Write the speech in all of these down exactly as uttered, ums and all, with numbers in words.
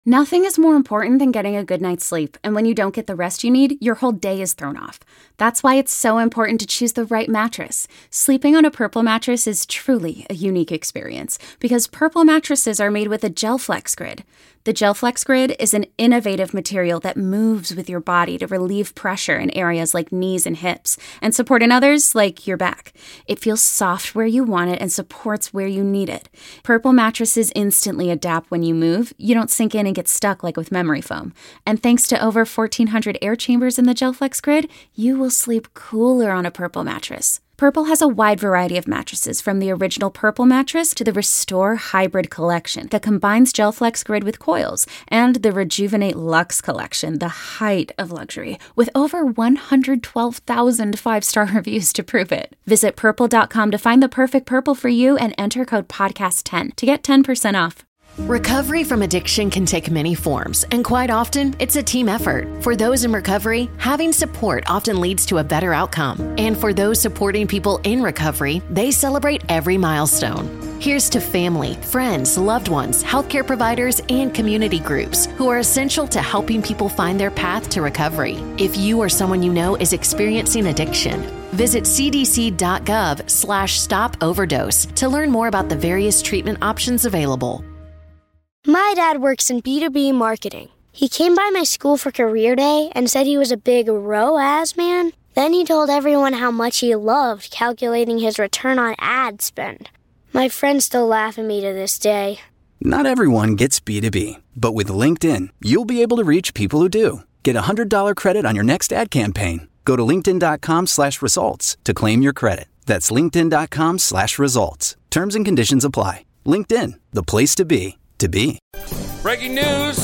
Nothing is more important than getting a good night's sleep, and when you don't get the rest you need, your whole day is thrown off. That's why it's so important to choose the right mattress. Sleeping on a Purple mattress is truly a unique experience, because Purple mattresses are made with a GelFlex Grid. The GelFlex Grid is an innovative material that moves with your body to relieve pressure in areas like knees and hips, and support in others like your back. It feels soft where you want it and supports where you need it. Purple mattresses instantly adapt when you move. You don't sink in and get stuck like with memory foam. And thanks to over fourteen hundred air chambers in the GelFlex Grid, you will sleep cooler on a Purple mattress. Purple has a wide variety of mattresses, from the original Purple mattress to the Restore Hybrid collection that combines GelFlex Grid with coils, and the Rejuvenate Luxe collection, the height of luxury, with over one hundred twelve thousand five-star reviews to prove it. Visit purple dot com to find the perfect Purple for you and enter code podcast ten to get ten percent off. Recovery from addiction can take many forms, and quite often, it's a team effort. For those in recovery, having support often leads to a better outcome. And for those supporting people in recovery, they celebrate every milestone. Here's to family, friends, loved ones, healthcare providers, and community groups who are essential to helping people find their path to recovery. If you or someone you know is experiencing addiction, visit c d c dot gov slash stop overdose to learn more about the various treatment options available. My dad works in B two B marketing. He came by my school for career day and said he was a big R O A S man. Then he told everyone how much he loved calculating his return on ad spend. My friends still laugh at me to this day. Not everyone gets B two B, but with LinkedIn, you'll be able to reach people who do. Get a one hundred dollars credit on your next ad campaign. Go to linkedin dot com slash results to claim your credit. That's linkedin dot com slash results. Terms and conditions apply. LinkedIn, the place to be. To be. Breaking news.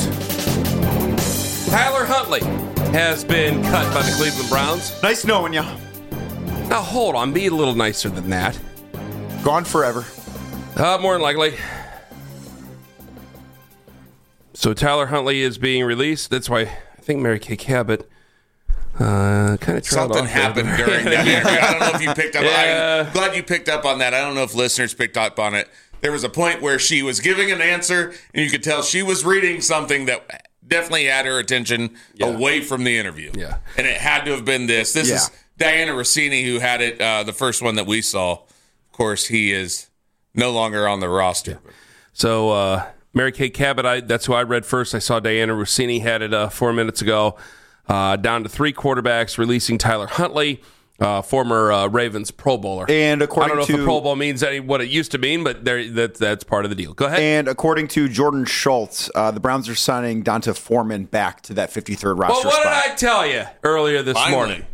Tyler Huntley has been cut by the Cleveland Browns. Nice knowing you. Now, hold on. Be a little nicer than that. Gone forever. Uh, more than likely. So Tyler Huntley is being released. That's why I think Mary Kay Cabot uh, kind of trailed Something off happened there. during the interview. I don't know if you picked up. Yeah. I'm glad you picked up on that. I don't know if listeners picked up on it. There was a point where she was giving an answer, and you could tell she was reading something that definitely had her attention yeah. away from the interview. Yeah. And it had to have been this. This yeah. is Diana Rossini, who had it, uh, the first one that we saw. Of course, he is no longer on the roster. Yeah. So, uh, Mary Kay Cabot, I, that's who I read first. I saw Diana Rossini had it uh, four minutes ago. Uh, down to three quarterbacks, releasing Tyler Huntley. Uh, former uh, Ravens Pro Bowler. And according I don't know to, if the Pro Bowl means any, what it used to mean, but there, that, that's part of the deal. Go ahead. And according to Jordan Schultz, uh, the Browns are signing Donta Foreman back to that fifty-third roster well, what spot. did I tell you earlier this Finally. morning?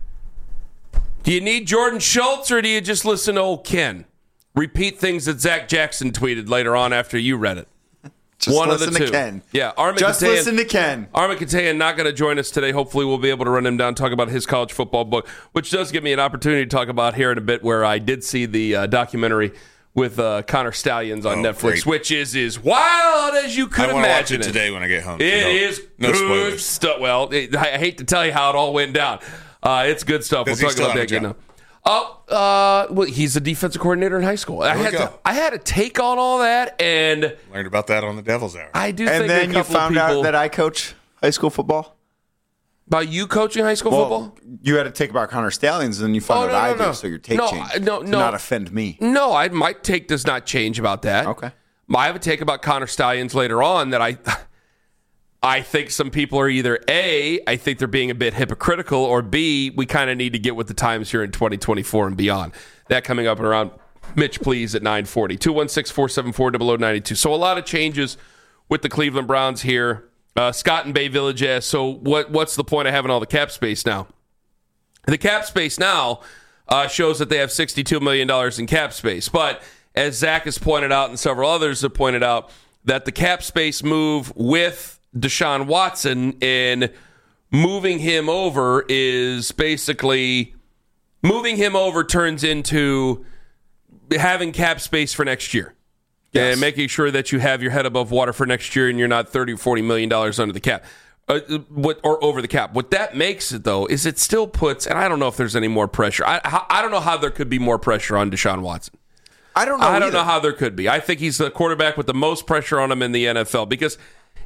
Do you need Jordan Schultz, or do you just listen to old Ken repeat things that Zach Jackson tweeted later on after you read it? Just One listen of the two. to Ken. Yeah, Armin Just Katayan, listen to Ken. Armin Katayan not going to join us today. Hopefully, we'll be able to run him down, talk about his college football book, which does give me an opportunity to talk about here in a bit, where I did see the uh, documentary with uh, Connor Stallions on oh, Netflix, great. which is as wild as you could I imagine. Watch it today when I get home. It no, is no good spoilers. stuff. Well, it, I hate to tell you how it all went down. Uh, it's good stuff. Does we'll he talk about that still again have now. Oh, uh, well, he's a defensive coordinator in high school. I had, to, I had a take on all that, and learned about that on the Devil's Hour. I do. And think then a you couple found of people, out that I coach high school football. About you coaching high school well, football? You had a take about Connor Stallions, and then you found oh, no, out no, I no. did, so your take no, changed. No, to no, not offend me. No, I, my take does not change about that. Okay. I have a take about Connor Stallions later on that I. I think some people are either A, I think they're being a bit hypocritical, or B, we kind of need to get with the times here in twenty twenty-four and beyond. That coming up around Mitch, please, at nine forty. two one six, four seven four, zero zero nine two. So a lot of changes with the Cleveland Browns here. Uh, Scott in Bay Village asks, so what, what's the point of having all the cap space now? The cap space now uh, shows that they have sixty-two million dollars in cap space. But as Zach has pointed out and several others have pointed out, that the cap space move with Deshaun Watson in moving him over is basically moving him over turns into having cap space for next year. Yes. And making sure that you have your head above water for next year and you're not thirty or forty million dollars under the cap. Uh, what or over the cap. What that makes it, though, is it still puts, and I don't know if there's any more pressure. I I don't know how there could be more pressure on Deshaun Watson. I don't know I don't either. know how there could be. I think he's the quarterback with the most pressure on him in the N F L because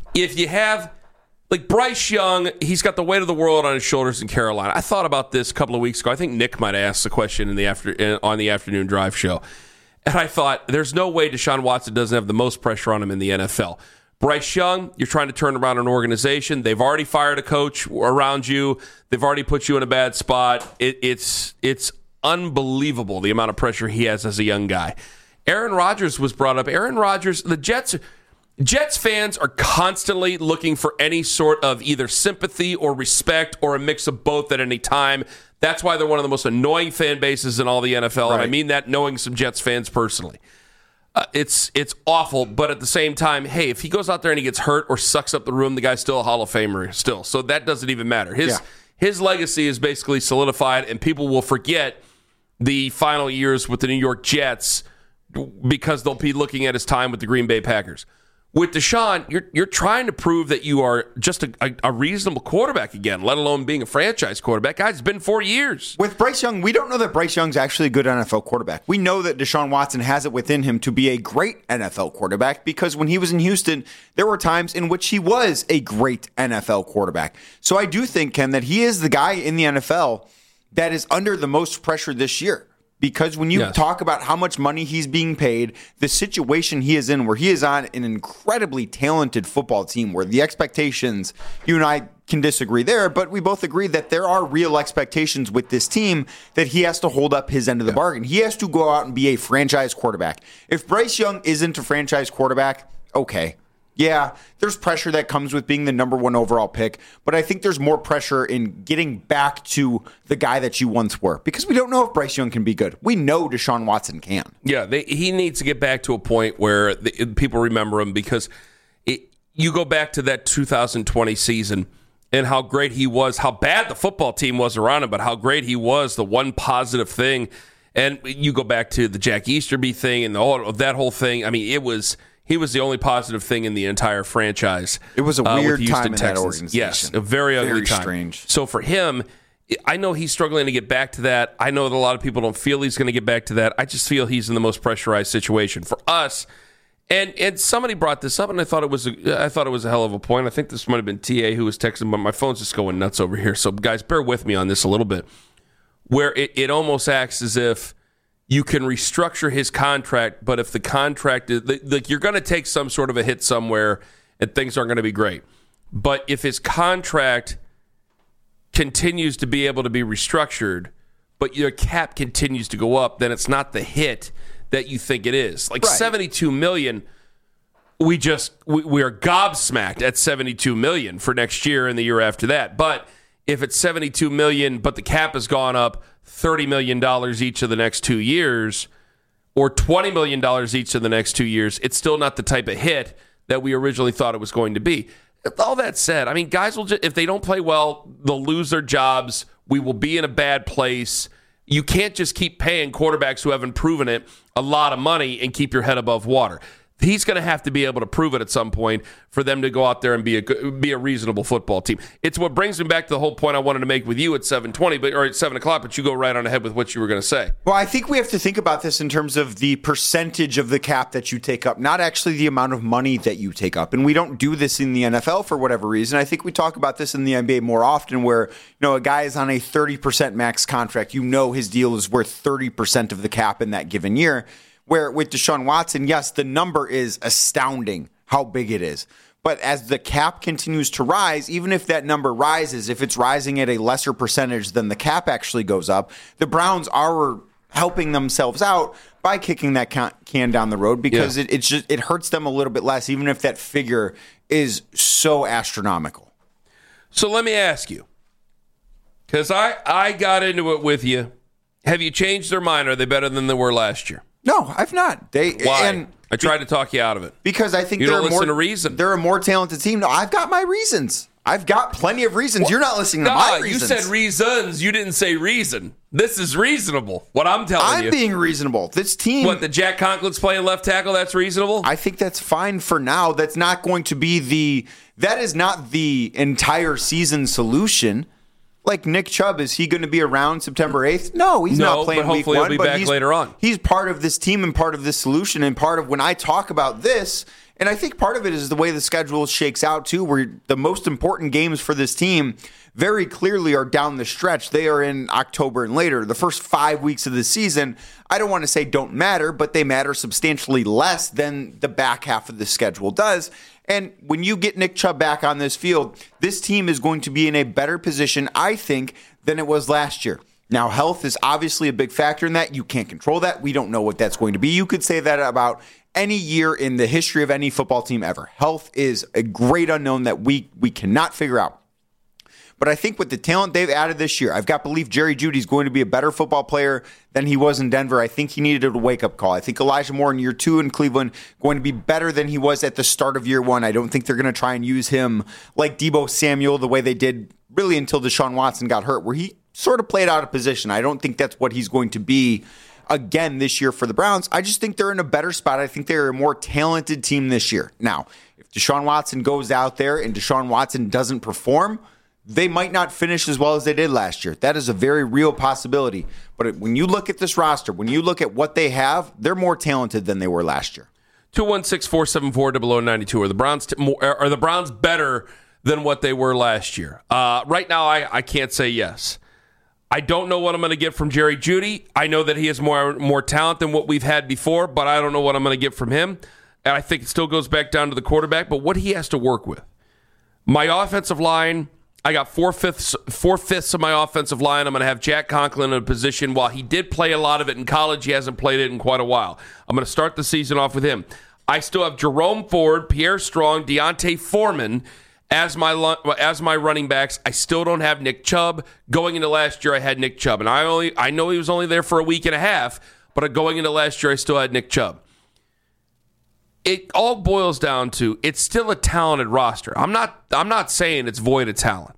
if you have, like Bryce Young, he's got the weight of the world on his shoulders in Carolina. I thought about this a couple of weeks ago. I think Nick might have asked the question in the after on the afternoon drive show. And I thought, there's no way Deshaun Watson doesn't have the most pressure on him in the N F L. Bryce Young, you're trying to turn around an organization. They've already fired a coach around you. They've already put you in a bad spot. It, it's it's unbelievable the amount of pressure he has as a young guy. Aaron Rodgers was brought up. Aaron Rodgers, the Jets, Jets fans are constantly looking for any sort of either sympathy or respect or a mix of both at any time. That's why they're one of the most annoying fan bases in all the N F L, right. And I mean that knowing some Jets fans personally. Uh, it's it's awful, but at the same time, hey, if he goes out there and he gets hurt or sucks up the room, the guy's still a Hall of Famer still. So that doesn't even matter. His yeah. his legacy is basically solidified, and people will forget the final years with the New York Jets because they'll be looking at his time with the Green Bay Packers. With Deshaun, you're you're trying to prove that you are just a, a, a reasonable quarterback again, let alone being a franchise quarterback. Guys, it's been four years. With Bryce Young, we don't know that Bryce Young's actually a good N F L quarterback. We know that Deshaun Watson has it within him to be a great N F L quarterback because when he was in Houston, there were times in which he was a great N F L quarterback. So I do think, Ken, that he is the guy in the N F L that is under the most pressure this year. Because when you yes. talk about how much money he's being paid, the situation he is in, where he is on an incredibly talented football team, where the expectations, you and I can disagree there, but we both agree that there are real expectations with this team that he has to hold up his end of the yeah. bargain. He has to go out and be a franchise quarterback. If Bryce Young isn't a franchise quarterback, okay. Yeah, there's pressure that comes with being the number one overall pick, but I think there's more pressure in getting back to the guy that you once were because we don't know if Bryce Young can be good. We know Deshaun Watson can. Yeah, they, he needs to get back to a point where the, people remember him because it, you go back to that two thousand twenty season and how great he was, how bad the football team was around him, but how great he was, the one positive thing. And you go back to the Jack Easterby thing and the, all, that whole thing. I mean, it was... He was the only positive thing in the entire franchise. It was a weird uh, time in Texans. that organization. Yes, a very ugly very time. Strange. So for him, I know he's struggling to get back to that. I know that a lot of people don't feel he's going to get back to that. I just feel he's in the most pressurized situation. For us, and and somebody brought this up, and I thought it was a, I thought it was a hell of a point. I think this might have been T A who was texting, but my phone's just going nuts over here. So guys, bear with me on this a little bit. Where it, it almost acts as if you can restructure his contract, but if the contract is like you're going to take some sort of a hit somewhere and things aren't going to be great. But if his contract continues to be able to be restructured, but your cap continues to go up, then it's not the hit that you think it is. Like right. seventy-two million dollars, we just we, we are gobsmacked at seventy-two million dollars for next year and the year after that. But if it's seventy-two million dollars, but the cap has gone up thirty million dollars each of the next two years or twenty million dollars each of the next two years, it's still not the type of hit that we originally thought it was going to be. All that said, I mean, guys will just, if they don't play well, they'll lose their jobs. We will be in a bad place. You can't just keep paying quarterbacks who haven't proven it a lot of money and keep your head above water. He's going to have to be able to prove it at some point for them to go out there and be a be a reasonable football team. It's what brings me back to the whole point I wanted to make with you at seven twenty, but or at seven o'clock. But you go right on ahead with what you were going to say. Well, I think we have to think about this in terms of the percentage of the cap that you take up, not actually the amount of money that you take up. And we don't do this in the N F L for whatever reason. I think we talk about this in the N B A more often, where you know a guy is on a thirty percent max contract. You know his deal is worth thirty percent of the cap in that given year. Where with Deshaun Watson, yes, the number is astounding how big it is. But as the cap continues to rise, even if that number rises, if it's rising at a lesser percentage than the cap actually goes up, the Browns are helping themselves out by kicking that can down the road because yeah. it it's just it hurts them a little bit less, even if that figure is so astronomical. So let me ask you, because I, I got into it with you. Have you changed their mind? Are they better than they were last year? No, I've not. They Why? And I tried to talk you out of it. Because I think you they're don't a listen more, to reason. They're a more talented team. No, I've got my reasons. I've got plenty of reasons. What? You're not listening to no, my reasons. You said reasons. You didn't say reason. This is reasonable. What I'm telling I'm you. I'm being reasonable. This team. What, the Jack Conklin's playing left tackle, that's reasonable? I think that's fine for now. That's not going to be the, that is not the entire season solution. Like Nick Chubb, is he going to be around September eighth? No, he's no, not playing but week he'll one. be but back he's, later on. He's part of this team and part of this solution and part of when I talk about this And I think part of it is the way the schedule shakes out, too, where the most important games for this team very clearly are down the stretch. They are in October and later. The first five weeks of the season, I don't want to say don't matter, but they matter substantially less than the back half of the schedule does. And when you get Nick Chubb back on this field, this team is going to be in a better position, I think, than it was last year. Now, health is obviously a big factor in that. You can't control that. We don't know what that's going to be. You could say that about any year in the history of any football team ever. Health is a great unknown that we we cannot figure out. But I think with the talent they've added this year, I've got to believe Jerry Jeudy's going to be a better football player than he was in Denver. I think he needed a wake-up call. I think Elijah Moore in year two in Cleveland going to be better than he was at the start of year one. I don't think they're going to try and use him like Deebo Samuel the way they did really until Deshaun Watson got hurt, where he sort of played out of position. I don't think that's what he's going to be again this year for the Browns. I just think they're in a better spot. I think they're a more talented team this year. Now, if Deshaun Watson goes out there and Deshaun Watson doesn't perform, they might not finish as well as they did last year. That is a very real possibility. But when you look at this roster, when you look at what they have, they're more talented than they were last year. two one six, four seven four, zero zero nine two. Are the Browns t- more, are the Browns better than what they were last year? Uh, right now, I, I can't say yes. I don't know what I'm going to get from Jerry Jeudy. I know that he has more more talent than what we've had before, but I don't know what I'm going to get from him. And I think it still goes back down to the quarterback, but what he has to work with. My offensive line, I got four-fifths, four-fifths of my offensive line. I'm going to have Jack Conklin in a position. While he did play a lot of it in college, he hasn't played it in quite a while. I'm going to start the season off with him. I still have Jerome Ford, Pierre Strong, Deontay Foreman as my as my running backs. I still don't have Nick Chubb. Going into last year, I had Nick Chubb, and I only I know he was only there for a week and a half, but going into last year, I still had Nick Chubb. It all boils down to it's still a talented roster. I'm not I'm not saying it's void of talent.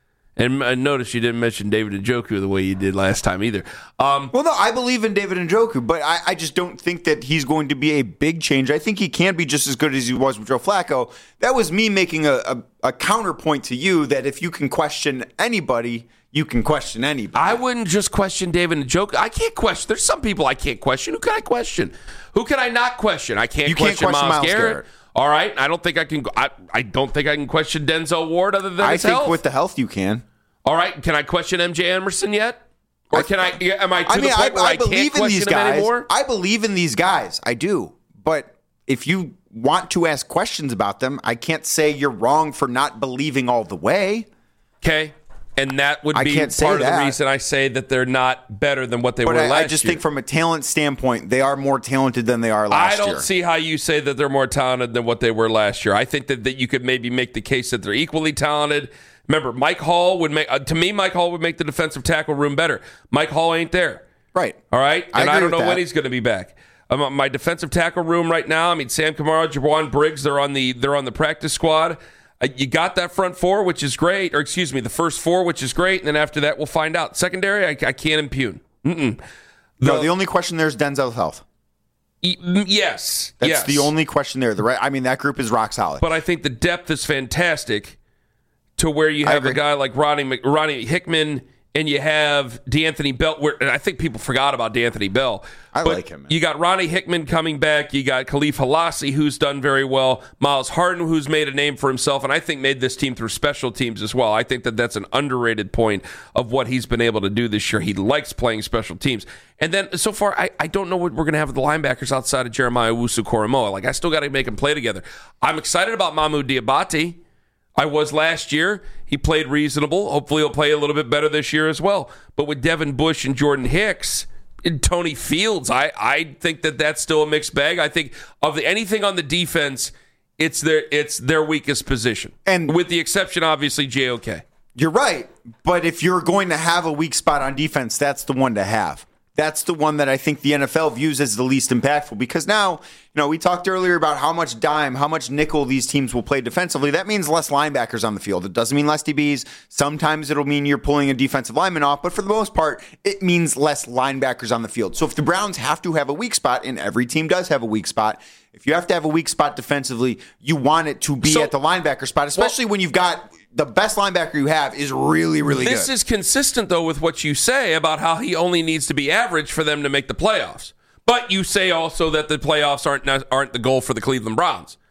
And I noticed you didn't mention David Njoku the way you did last time either. Um, well, no, I believe in David Njoku, but I, I just don't think that he's going to be a big change. I think he can be just as good as he was with Joe Flacco. That was me making a, a, a counterpoint to you that if you can question anybody, you can question anybody. I wouldn't just question David Njoku. I can't question. There's some people I can't question. Who can I question? Who can I not question? I can't, you question, can't question Myles, Myles Garrett. Garrett. All right, I don't think I can. I, I don't think I can question Denzel Ward other than I his think health. with the health you can. All right, can I question M J Emerson yet? Or can I? Am I to I mean, the point I, where I, I believe can't in these question him guys. anymore? I believe in these guys. I do. But if you want to ask questions about them, I can't say you're wrong for not believing all the way. Okay. And that would I be can't say part of that. the reason I say that they're not better than what they But were I, last year. I just think from a talent standpoint, they are more talented than they are last I don't year. see how you say that they're more talented than what they were last year. I think that, that you could maybe make the case that they're equally talented. Remember, Mike Hall would make, uh, to me, Mike Hall would make the defensive tackle room better. Mike Hall ain't there. Right. All right? I And I, agree don't with know that. when he's going to be back. Um, my defensive tackle room right now, I mean, Sam Kamara, Jawan Briggs, they're on the they're on the practice squad. Uh, you got that front four, which is great, or excuse me, the first four, which is great, and then after that, we'll find out. Secondary, I, I can't impugn. Mm-mm. The, No, the only question there is Denzel's health. e- mm, yes, That's yes. the only question there. The right, I mean, that group is rock solid. But I think the depth is fantastic to where you I have a agree. guy like Ronnie Mc- Ronnie Hickman and you have DeAnthony Bell. Where, and I think people forgot about DeAnthony Bell. I But like him, man. You got Ronnie Hickman coming back. You got Khalif Halassi, who's done very well. Miles Harden, who's made a name for himself, and I think made this team through special teams as well. I think that that's an underrated point of what he's been able to do this year. He likes playing special teams. And then so far, I, I don't know what we're going to have with the linebackers outside of Jeremiah Owusu-Koramoah. Like, I still got to make them play together. I'm excited about Mahmoud Diabate. I was last year. He played reasonable. Hopefully he'll play a little bit better this year as well. But with Devin Bush and Jordan Hicks and Tony Fields, I, I think that that's still a mixed bag. I think of the, anything on the defense, it's their it's their weakest position. And with the exception, obviously, J O K. You're right. But if you're going to have a weak spot on defense, that's the one to have. That's the one that I think the N F L views as the least impactful because now, you know, we talked earlier about how much dime, how much nickel these teams will play defensively. That means less linebackers on the field. It doesn't mean less D Bs. Sometimes it'll mean you're pulling a defensive lineman off, but for the most part, it means less linebackers on the field. So if the Browns have to have a weak spot, and every team does have a weak spot, if you have to have a weak spot defensively, you want it to be So- at the linebacker spot, especially when you've got the best linebacker you have is really, really This good. is consistent, though, with what you say about how he only needs to be average for them to make the playoffs. But you say also that the playoffs aren't aren't the goal for the Cleveland Browns.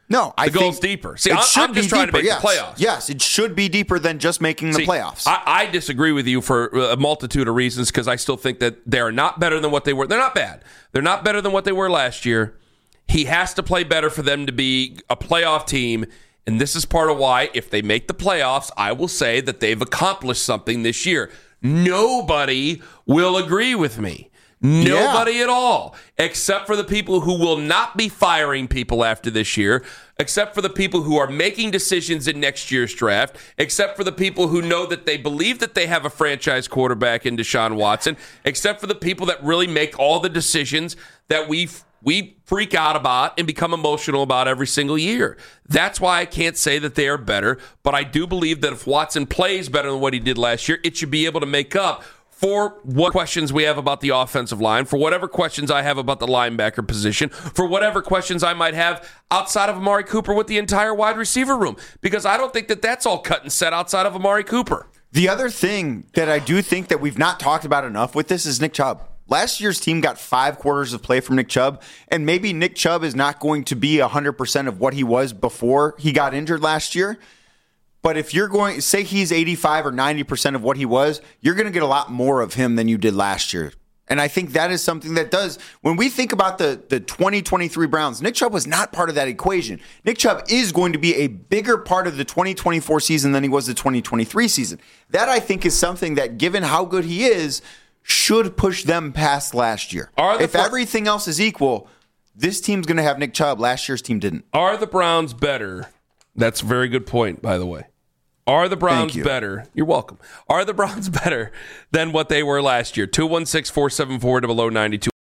No, I the goal's think deeper. See, it I'm, should I'm just be trying deeper, to make yes. the playoffs. Yes, it should be deeper than just making the See, playoffs. I, I disagree with you for a multitude of reasons because I still think that they are not better than what they were. They're not bad. They're not better than what they were last year. He has to play better for them to be a playoff team. And this is part of why, if they make the playoffs, I will say that they've accomplished something this year. Nobody will agree with me. Nobody yeah. at all, except for the people who will not be firing people after this year, except for the people who are making decisions in next year's draft, except for the people who know that they believe that they have a franchise quarterback in Deshaun Watson, except for the people that really make all the decisions that we we freak out about and become emotional about every single year. That's why I can't say that they are better, but I do believe that if Watson plays better than what he did last year, it should be able to make up for what questions we have about the offensive line, for whatever questions I have about the linebacker position, for whatever questions I might have outside of Amari Cooper with the entire wide receiver room, because I don't think that that's all cut and set outside of Amari Cooper. The other thing that I do think that we've not talked about enough with this is Nick Chubb. Last year's team got five quarters of play from Nick Chubb, and maybe Nick Chubb is not going to be one hundred percent of what he was before he got injured last year. But if you're going, say he's eighty-five or ninety percent of what he was, you're going to get a lot more of him than you did last year. And I think that is something that does, when we think about the, the twenty twenty-three Browns, Nick Chubb was not part of that equation. Nick Chubb is going to be a bigger part of the twenty twenty-four season than he was the twenty twenty-three season. That, I think, is something that, given how good he is, should push them past last year. If fr- everything else is equal, this team's going to have Nick Chubb. Last year's team didn't. Are the Browns better? That's a very good point, by the way. Are the Browns you. better? You're welcome. Are the Browns better than what they were last year? two one six, four seven four, zero zero nine two.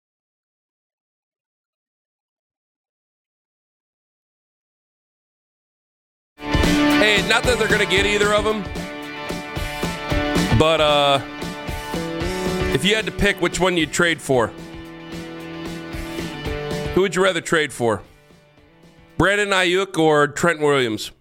Hey, not that they're going to get either of them, but uh, if you had to pick which one you'd trade for, who would you rather trade for? Brandon Ayuk or Trent Williams?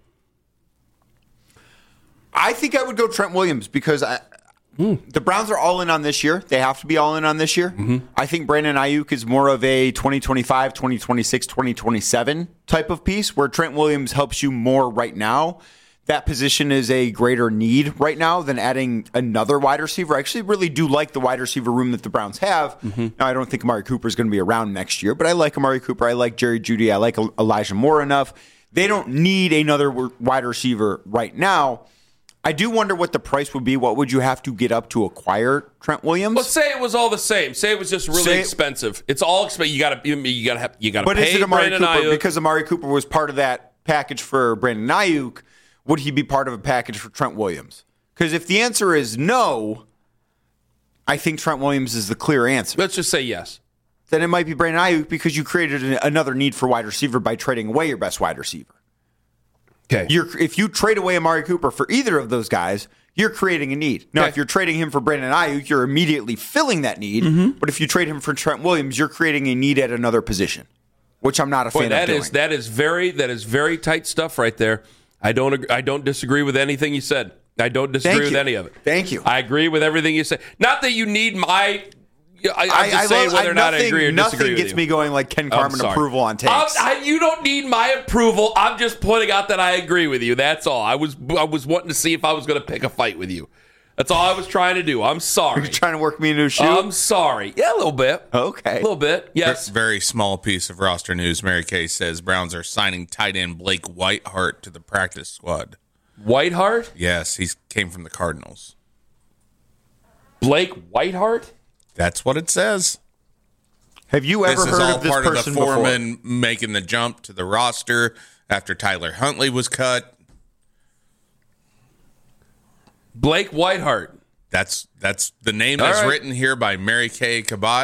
I think I would go Trent Williams because I, mm. the Browns are all in on this year. They have to be all in on this year. Mm-hmm. I think Brandon Ayuk is more of a twenty twenty-five, twenty twenty-six, twenty twenty-seven type of piece where Trent Williams helps you more right now. That position is a greater need right now than adding another wide receiver. I actually really do like the wide receiver room that the Browns have. Mm-hmm. Now, I don't think Amari Cooper is going to be around next year, but I like Amari Cooper. I like Jerry Jeudy. I like Elijah Moore enough. They don't need another wide receiver right now. I do wonder what the price would be. What would you have to get up to acquire Trent Williams? Let's say it was all the same. Say it was just really say, expensive. It's all expensive. You got to you got to have you got to pay. But is it Amari Brandon Cooper? Ayuk. Because Amari Cooper was part of that package for Brandon Ayuk, would he be part of a package for Trent Williams? Because if the answer is no, I think Trent Williams is the clear answer. Let's just say yes. Then it might be Brandon Ayuk because you created another need for wide receiver by trading away your best wide receiver. Okay. You're, if you trade away Amari Cooper for either of those guys, you're creating a need. Now, okay. if you're trading him for Brandon Ayuk, you're immediately filling that need. Mm-hmm. But if you trade him for Trent Williams, you're creating a need at another position, which I'm not a Boy, fan that of doing. Is, that is very that is very tight stuff right there. I don't agree, I don't disagree with anything you said. I don't disagree Thank with you. any of it. Thank you. I agree with everything you said. Not that you need my. I, I'm just I, I saying love, whether or not nothing, I agree or disagree Nothing with gets you. me going like Ken Carman approval on takes. I, you don't need my approval. I'm just pointing out that I agree with you. That's all. I was I was wanting to see if I was going to pick a fight with you. That's all I was trying to do. I'm sorry. You're trying to work me into a shoe? I'm sorry. Yeah, a little bit. Okay. A little bit. Yes. Very small piece of roster news. Mary Kay says Browns are signing tight end Blake Whiteheart to the practice squad. Whiteheart? Yes, he came from the Cardinals. Blake Whiteheart? That's what it says. Have you ever this heard is all of this part of the person foreman before? making the jump to the roster after Tyler Huntley was cut? Blake Whiteheart. That's that's the name all that's right. written here by Mary Kay Cabot.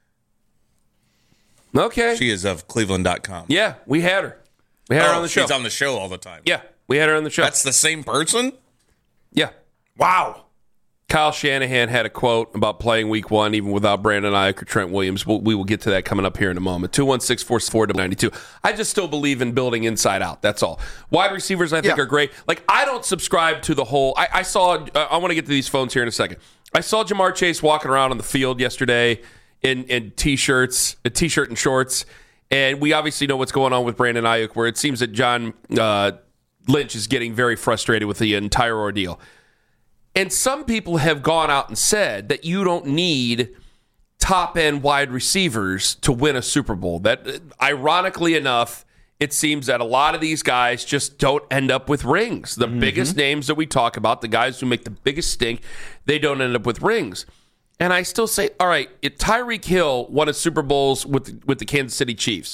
Okay. She is of Cleveland dot com. Yeah, we had her. We had oh, her on the show. She's on the show all the time. Yeah, we had her on the show. That's the same person? Yeah. Wow. Kyle Shanahan had a quote about playing week one even without Brandon Ayuk or Trent Williams. We'll, we will get to that coming up here in a moment. two one six, four four, nine two. I just still believe in building inside out. That's all. Wide receivers, I think, yeah. are great. Like, I don't subscribe to the whole... I, I saw... Uh, I want to get to these phones here in a second. I saw Jamar Chase walking around on the field yesterday in, in T-shirts, a T-shirt and shorts, And we obviously know what's going on with Brandon Ayuk, where it seems that John uh, Lynch is getting very frustrated with the entire ordeal. And some people have gone out and said that you don't need top-end wide receivers to win a Super Bowl. That, ironically enough, it seems that a lot of these guys just don't end up with rings. The mm-hmm. biggest names that we talk about, the guys who make the biggest stink, they don't end up with rings. And I still say, all right, if Tyreek Hill won a Super Bowls with, with the Kansas City Chiefs,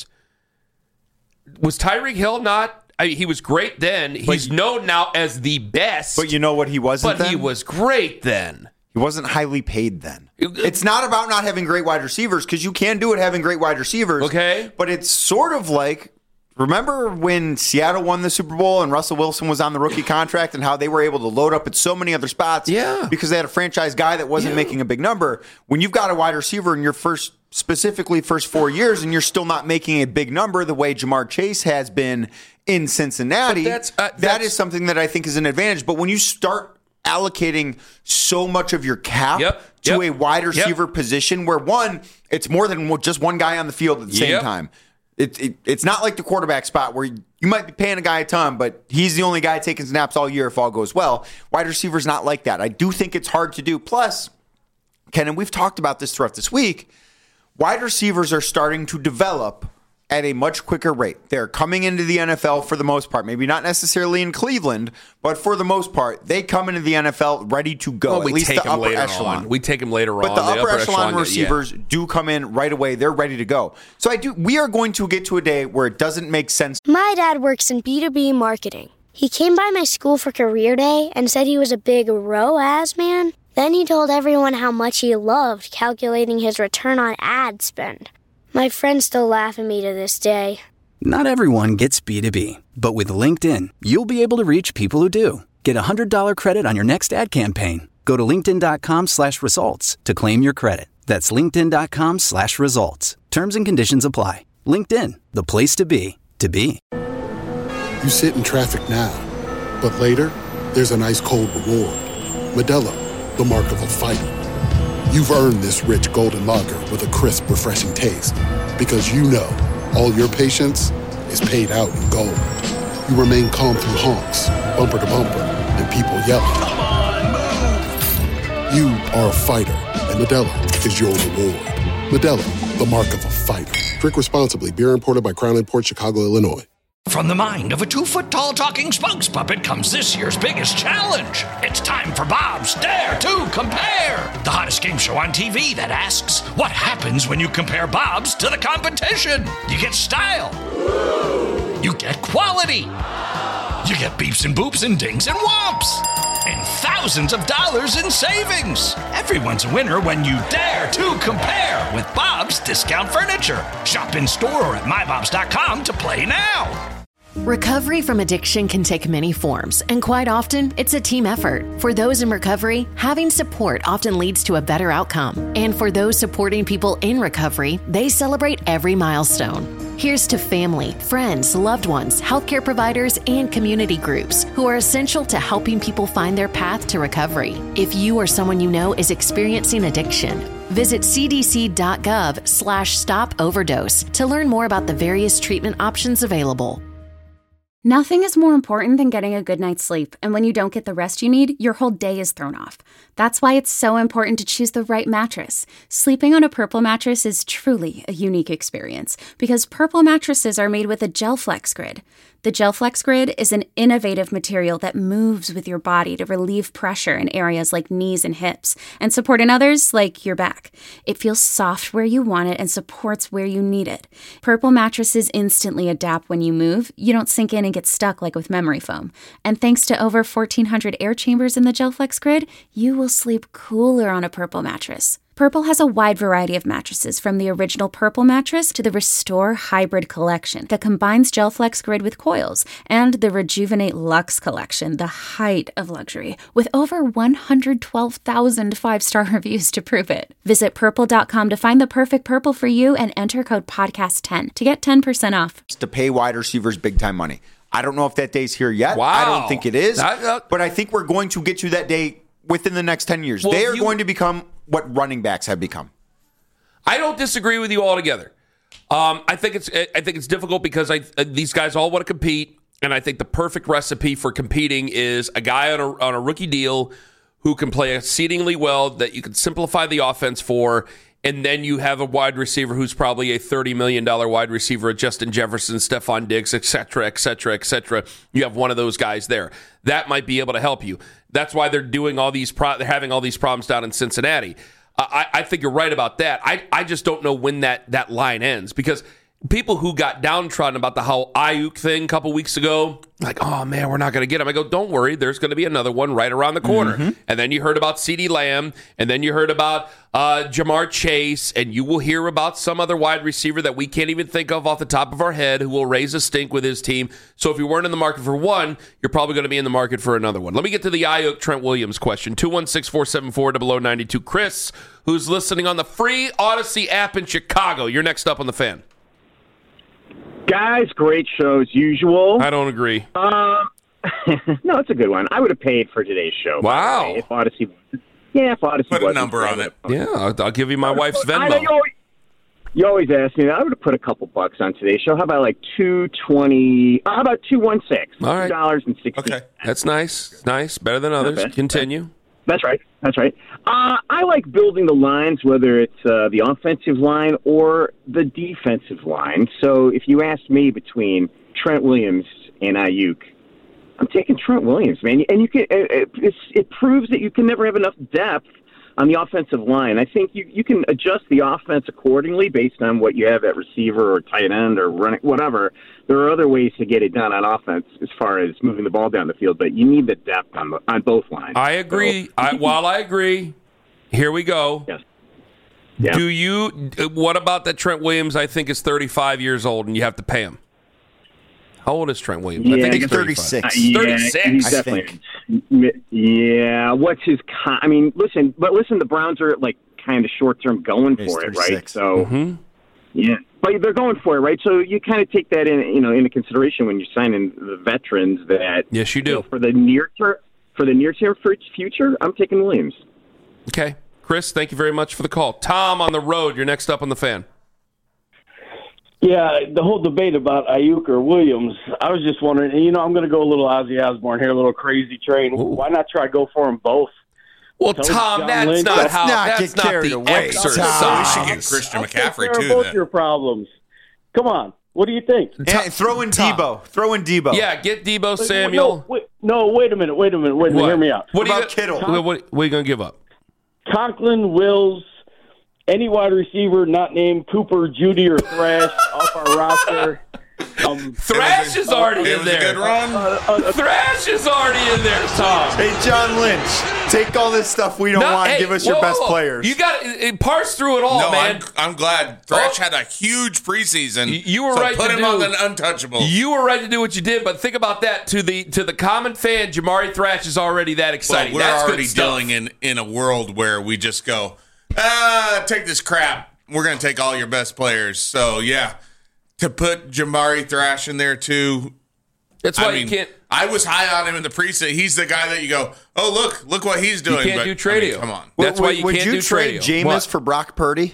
was Tyreek Hill not... I mean, he was great then. He's but, known now as the best. But you know what he wasn't But then? he was great then. He wasn't highly paid then. It's not about not having great wide receivers, because you can do it having great wide receivers. Okay. But it's sort of like, remember when Seattle won the Super Bowl and Russell Wilson was on the rookie contract and how they were able to load up at so many other spots? Yeah. Because they had a franchise guy that wasn't yeah. making a big number. When you've got a wide receiver in your first, specifically first four years, and you're still not making a big number the way Jamar Chase has been in Cincinnati, that's, uh, that's, that is something that I think is an advantage. But when you start allocating so much of your cap yep, to yep, a wide receiver yep. position where, one, it's more than just one guy on the field at the same yep. time. It, it, it's not like the quarterback spot where you, you might be paying a guy a ton, but he's the only guy taking snaps all year if all goes well. Wide receiver's not like that. I do think it's hard to do. Plus, Ken, and we've talked about this throughout this week, wide receivers are starting to develop at a much quicker rate. They're coming into the N F L for the most part. Maybe not necessarily in Cleveland, but for the most part, they come into the N F L ready to go. Well, at we least take the them upper later echelon. on. We take them later but on. But the, the upper, upper echelon, echelon receivers yeah. do come in right away. They're ready to go. So I do. We are going to get to a day where it doesn't make sense. My dad works in B two B marketing. He came by my school for career day and said he was a big R O A S man. Then he told everyone how much he loved calculating his return on ad spend. My friends still laugh at me to this day. Not everyone gets B two B, but with LinkedIn, you'll be able to reach people who do. Get a one hundred dollars credit on your next ad campaign. Go to linkedin.com slash results to claim your credit. That's linkedin.com slash results. Terms and conditions apply. LinkedIn, the place to be, to be. You sit in traffic now, but later, there's an ice cold reward. Modelo, the mark of a fighter. You've earned this rich golden lager with a crisp, refreshing taste. Because you know, all your patience is paid out in gold. You remain calm through honks, bumper to bumper, and people yelling. Come on, move! You are a fighter, and Modelo is your reward. Modelo, the mark of a fighter. Drink responsibly. Beer imported by Crown Imports, Chicago, Illinois. From the mind of a two-foot-tall talking spokes puppet comes this year's biggest challenge. It's time for Bob's Dare to Compare, the hottest game show on T V that asks, what happens when you compare Bob's to the competition? You get style. You get quality. You get beeps and boops and dings and whomps. And thousands of dollars in savings. Everyone's a winner when you dare to compare with Bob's Discount Furniture. Shop in store or at my bobs dot com to play now. Recovery from addiction can take many forms, and quite often, it's a team effort. For those in recovery, having support often leads to a better outcome. And for those supporting people in recovery, they celebrate every milestone. Here's to family, friends, loved ones, healthcare providers, and community groups who are essential to helping people find their path to recovery. If you or someone you know is experiencing addiction, visit cdc.gov slash stop overdose to learn more about the various treatment options available. Nothing is more important than getting a good night's sleep, and when you don't get the rest you need, your whole day is thrown off. That's why it's so important to choose the right mattress. Sleeping on a Purple mattress is truly a unique experience because Purple mattresses are made with a GelFlex Grid. The GelFlex Grid is an innovative material that moves with your body to relieve pressure in areas like knees and hips and support in others like your back. It feels soft where you want it and supports where you need it. Purple mattresses instantly adapt when you move. You don't sink in and get stuck like with memory foam. And thanks to over fourteen hundred air chambers in the GelFlex Grid, you will sleep cooler on a Purple mattress. Purple has a wide variety of mattresses, from the original Purple mattress to the Restore Hybrid collection that combines GelFlex Grid with coils, and the Rejuvenate Luxe collection, the height of luxury, with over one hundred twelve thousand five-star reviews to prove it. Visit purple dot com to find the perfect Purple for you and enter code podcast ten to get ten percent off. To pay wide receivers big-time money. I don't know if that day's here yet. Wow. I don't think it is. That, uh, but I think we're going to get to that day within the next ten years. Well, they are you, going to become what running backs have become. I don't disagree with you altogether. Um, I think it's I think it's difficult because I uh, these guys all want to compete, and I think the perfect recipe for competing is a guy on a on a rookie deal who can play exceedingly well, that you can simplify the offense for, and then you have a wide receiver who's probably a thirty million dollars wide receiver, Justin Jefferson, Stephon Diggs, et cetera, et cetera, et cetera. You have one of those guys there. That might be able to help you. That's why they're doing all these pro- they're having all these problems down in Cincinnati. Uh, I, I think you're right about that. I, I just don't know when that, that line ends, because people who got downtrodden about the whole Ayuk thing a couple weeks ago, like, oh, man, we're not going to get him. I go, don't worry. There's going to be another one right around the corner. Mm-hmm. And then you heard about CeeDee Lamb, and then you heard about uh, Jamar Chase, and you will hear about some other wide receiver that we can't even think of off the top of our head who will raise a stink with his team. So if you weren't in the market for one, you're probably going to be in the market for another one. Let me get to the Ayuk Trent Williams question. two one six, four seven four, zero zero nine two. Chris, who's listening on the free Odyssey app in Chicago. You're next up on the Fan. Guys, great show as usual. I don't agree. Um, no, it's a good one. I would have paid for today's show. Wow. If Odyssey, yeah, if Odyssey put a wasn't number on it. Yeah, I'll, I'll give you my wife's Venmo. I know you always, you always ask me that. I would have put a couple bucks on today's show. How about like two twenty? How about two one six? All right. Two dollars and sixty. Okay, that's nice. Nice, better than others. Continue. That's right. That's right. Uh, I like building the lines, whether it's uh, the offensive line or the defensive line. So if you ask me between Trent Williams and Ayuk, I'm taking Trent Williams, man. And you can it, it's, it proves that you can never have enough depth on the offensive line. I think you, you can adjust the offense accordingly based on what you have at receiver or tight end or running, whatever. There are other ways to get it done on offense as far as moving the ball down the field, but you need the depth on the, on both lines. I agree. So, I, while I agree, here we go. Yes. Yeah. Do you? What about that Trent Williams? I think is thirty-five years old, and you have to pay him. How old is Trent Williams? Yeah, I think he's thirty-six. Uh, yeah, thirty-six. He's I definitely. Think. Yeah. What's his? Con- I mean, listen, but listen, the Browns are like kind of short term going He's for it, thirty-six. right? So, Mm-hmm. yeah, but they're going for it, right? So you kind of take that in, you know, into consideration when you're signing the veterans. That Yes, you do. you know, for the near term, for the near term future, I'm taking Williams. Okay, Chris, thank you very much for the call. Tom on the road. You're next up on the Fan. Yeah, the whole debate about Ayuk or Williams, I was just wondering, and you know, I'm going to go a little Ozzy Osbourne here, a little crazy train. Ooh. Why not try go for them both? Well, Told Tom, John that's Lynch- not Let's how. not That's get not carried the away, exercise. Tom. We should get Christian I'll take McCaffrey care of too. both Then. your problems. Come on, what do you think? And throw in Tom. Debo. Throw in Debo. Yeah, get Debo No, Samuel. wait, no, wait a minute, wait a minute, wait a minute. What? Hear me out. What, What are about you, Kittle? What, what, what are you going to give up? Conklin, Wills, any wide receiver not named Cooper, Judy, or Thrash off our roster. Um, Thrash is already It in was a there. good run. Thrash is already in there, Tom. Hey, John Lynch, take all this stuff we don't No, want. hey, Give us your whoa, best whoa. players. You got to parse through it all, No, man. I'm, I'm glad. Thrash Oh. had a huge preseason. You- you were so right Put to him do- on the untouchables. You were right to do what you did, but think about that. To the to the common fan, Jamari Thrash is already that Well, exciting. we're That's already good stuff. dealing in, in a world where we just go, ah, take this crap. We're going to take all your best players. So, yeah, to put Jamari Thrash in there, too. That's why I mean, you can't. I was high on him in the preseason. He's the guy that you go, oh, look, look what he's doing. You can't but, do I mean, Tradio. come on. That's would, why you would can't you do trade Tradio. Jameis What? for Brock Purdy?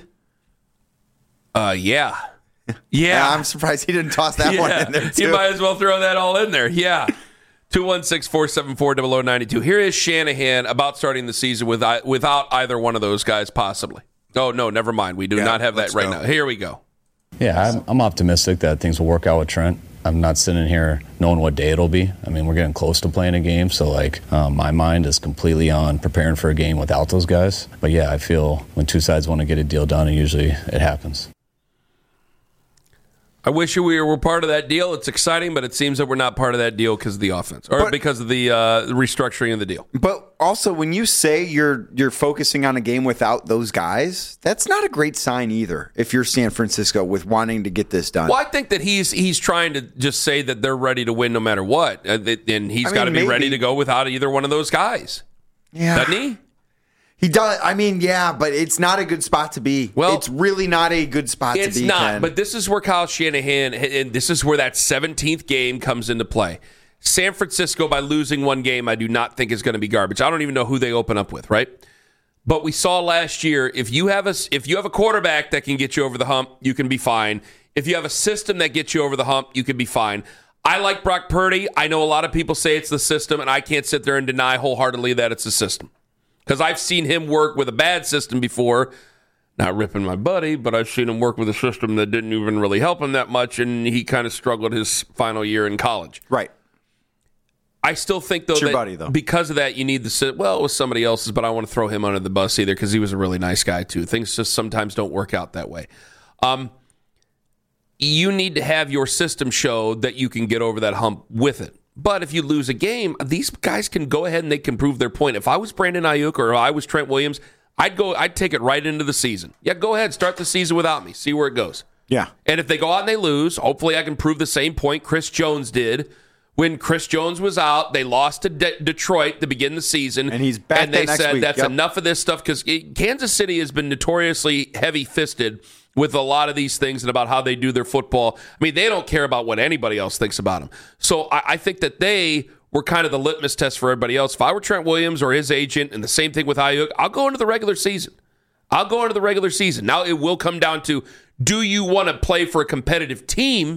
Uh, yeah, Yeah, yeah. I'm surprised he didn't toss that one in there too. You might as well throw that all in there. Yeah. two one six, four seven four, zero zero nine two. Here is Shanahan about starting the season with, without either one of those guys, possibly. Oh, no, never mind. We do Yeah, not have that let's right go. now. Here we go. Yeah, I'm, I'm optimistic that things will work out with Trent. I'm not sitting here knowing what day it'll be. I mean, we're getting close to playing a game, so like um, my mind is completely on preparing for a game without those guys. But yeah, I feel when two sides want to get a deal done, and usually it happens. I wish we were part of that deal. It's exciting, but it seems that we're not part of that deal because of the offense or But- because of the uh, restructuring of the deal. But also, when you say you're you're focusing on a game without those guys, that's not a great sign either. If you're San Francisco with wanting to get this done, Well, I think that he's he's trying to just say that they're ready to win no matter what, uh, that- and he's I mean, got to be maybe. ready to go without either one of those guys, yeah, doesn't he? he does. I mean, yeah, but it's not a good spot to be. Well, it's really not a good spot It's to be. not, Ken. but this is where Kyle Shanahan, and this is where that seventeenth game comes into play. San Francisco, by losing one game, I do not think is going to be garbage. I don't even know who they open up with, right? But we saw last year, if you have a, if you have a quarterback that can get you over the hump, you can be fine. If you have a system that gets you over the hump, you can be fine. I like Brock Purdy. I know a lot of people say it's the system, and I can't sit there and deny wholeheartedly that it's the system. Because I've seen him work with a bad system before. Not ripping my buddy, but I've seen him work with a system that didn't even really help him that much, and he kind of struggled his final year in college. Right. I still think, though, it's your that buddy, though. because of that, you need the, well, it was somebody else's, but I don't want to throw him under the bus either because he was a really nice guy, too. Things just sometimes don't work out that way. Um, you need to have your system show that you can get over that hump with it. But if you lose a game, these guys can go ahead and they can prove their point. If I was Brandon Ayuk or I was Trent Williams, I'd go. I'd take it right into the season. Yeah, go ahead, start the season without me. See where it goes. Yeah. And if they go out and they lose, hopefully I can prove the same point Chris Jones did. When Chris Jones was out, they lost to De- Detroit to begin the season. And he's back And they next said week. that's Yep. enough of this stuff because Kansas City has been notoriously heavy-fisted with a lot of these things and about how they do their football. I mean, they don't care about what anybody else thinks about them. So I, I think that they were kind of the litmus test for everybody else. If I were Trent Williams or his agent, and the same thing with Ayuk, I'll go into the regular season. I'll go into the regular season. Now it will come down to, do you want to play for a competitive team